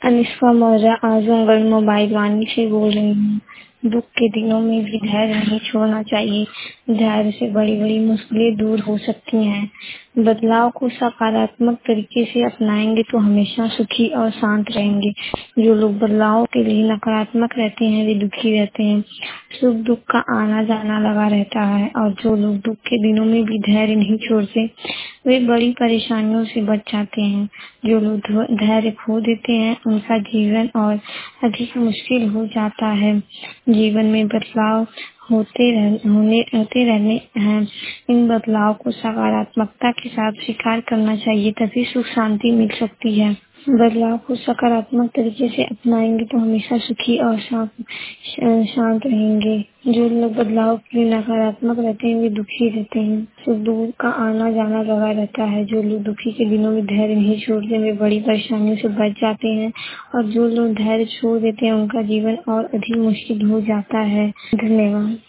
Anushka Maurya Azamgarh mobile वाणी से बोल रही हूँ। दुख के दिनों में भी धैर्य नहीं छोड़ना चाहिए। धैर्य से बड़ी बड़ी मुश्किलें दूर हो सकती हैं। बदलाव को सकारात्मक तरीके से अपनाएंगे तो हमेशा सुखी और शांत रहेंगे। जो लोग बदलाव के लिए नकारात्मक रहते हैं वे दुखी रहते हैं। सुख दुख का आना जाना लगा रहता है और जो लोग दुख के दिनों में भी धैर्य नहीं छोड़ते वे बड़ी परेशानियों से बच जाते हैं। जो लोग धैर्य खो देते हैं उनका जीवन और अधिक मुश्किल हो जाता है। जीवन में बदलाव होते रहने हैं। इन बदलाव को सकारात्मकता के साथ स्वीकार करना चाहिए, तभी सुख शांति मिल सकती है। बदलाव को सकारात्मक तरीके से अपनाएंगे तो हमेशा सुखी और शांत रहेंगे। जो लोग बदलाव के लिए नकारात्मक रहते हैं वे दुखी रहते हैं। सुख दुख का आना जाना लगा रहता है। जो लोग दुखी के दिनों में धैर्य नहीं छोड़ते वे बड़ी परेशानियों से बच जाते हैं और जो लोग धैर्य छोड़ देते हैं उनका जीवन और अधिक मुश्किल हो जाता है। धन्यवाद।